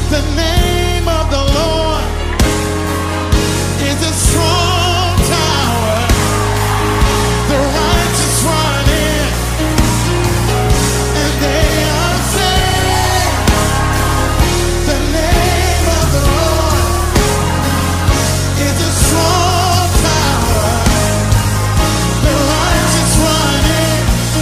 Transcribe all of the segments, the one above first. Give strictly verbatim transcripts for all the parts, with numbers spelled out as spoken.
The name of the Lord is a strong tower. The righteous run in, and they are saved. The name of the Lord is a strong tower. The righteous run in,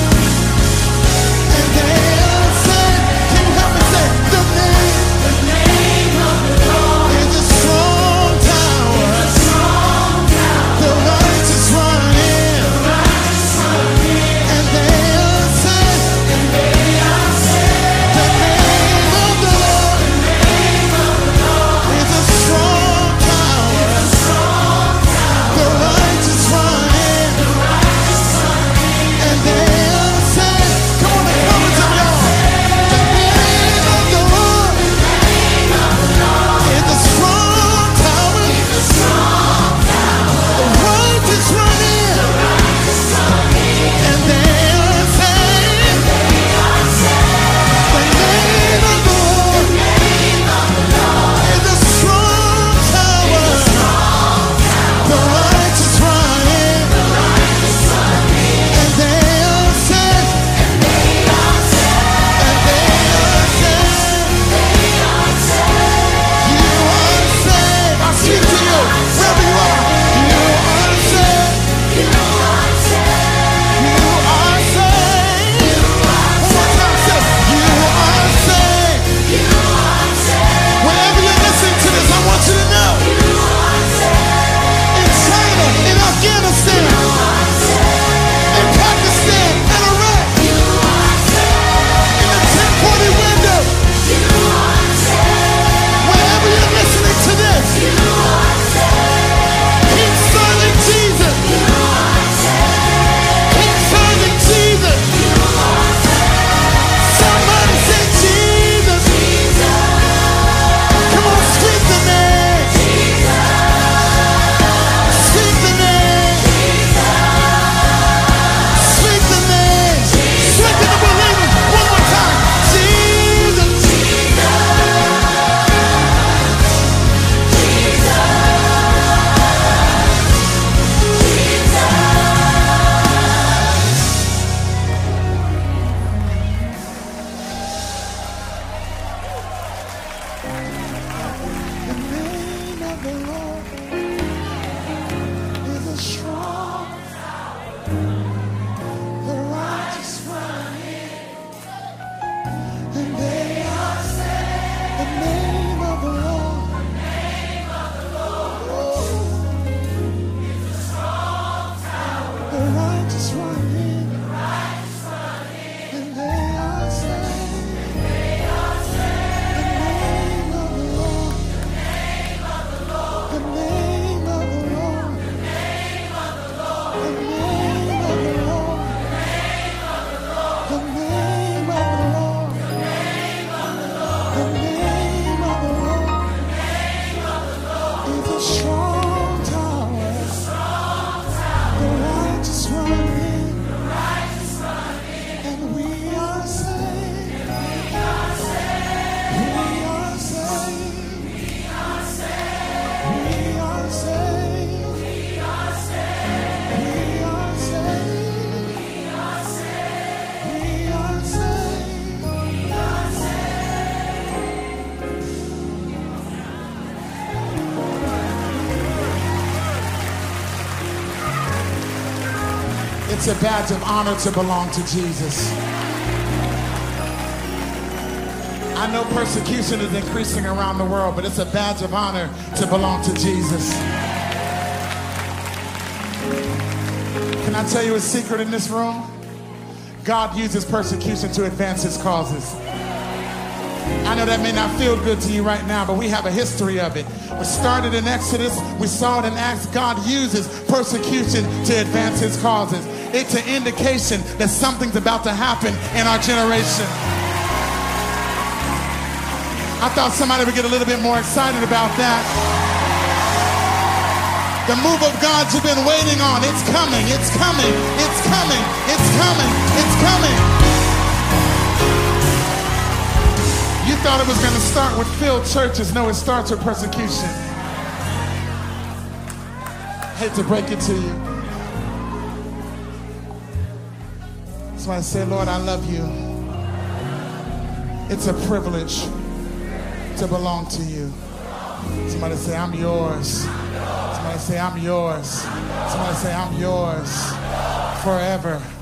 and they are saved. Can you help me say the name? The name of the Lord is a strong tower. A strong tower. The righteous run in, the righteous run in, and they are saved. And they are saved. The name of the Lord, the name of the Lord is a strong tower. Is a strong tower. The righteous run in, the righteous run in, and they are saved. Come on, and come to me, y'all. The name of the Lord, the name of the Lord is a strong tower. Is a strong tower. The righteous run in, the righteous run in, and they are saved. They are saved. The name of the Lord, the name of the Lord is a strong tower. Is a strong tower. The righteous run in, the righteous run in, and they are saved. And they are saved. And they are saved. They are saved. You are saved. I speak to you wherever you are. You are saved. You are saved. You are saved. One more time, say, you are saved. You are saved. Whenever you're listening to this, I want you to know. You are saved. In China, in Afghanistan, you are saved. In Pakistan, in Iraq, you are saved. In the ten forty window, you are saved. Whenever you're listening to this, you are saved. Keep serving Jesus. You are saved. Keep serving Jesus. You are saved. Somebody say Jesus. Jesus. Come on, speak the name. Jesus. Speak the name. Jesus. Speak the name. Strengthen the believers. One more time. Jesus. The name of the Lord is a strong tower. The righteous run in, and they are saved. The name of the Lord, the name of the Lord is a strong tower. The righteous run in, the righteous run in, and they are saved. They are saved. The name of the Lord, the name of the Lord, the name of the Lord, the name of the Lord, the name of the Lord, the name of the Lord, the name of the Lord, the name of the Lord, is a strong tower. The righteous run in, and we are saved. We are saved. We are saved. We are saved. We are saved. We are saved. We are saved. We are saved. It's a badge of honor to belong to Jesus. I know persecution is increasing around the world, but it's a badge of honor to belong to Jesus. Can I tell you a secret in this room? God uses persecution to advance his causes. I know that may not feel good to you right now, but we have a history of it. We started in Exodus, we saw it in Acts. God uses persecution to advance his causes. It's an indication that something's about to happen in our generation. I thought somebody would get a little bit more excited about that. The move of God you've been waiting on, it's coming, it's coming, it's coming, it's coming, it's coming. You thought it was going to start with filled churches. No, it starts with persecution. I hate to break it to you. Somebody say, Lord, I love you. It's a privilege to belong to you. Somebody say, I'm yours. Somebody say, I'm yours. Somebody say, I'm yours forever.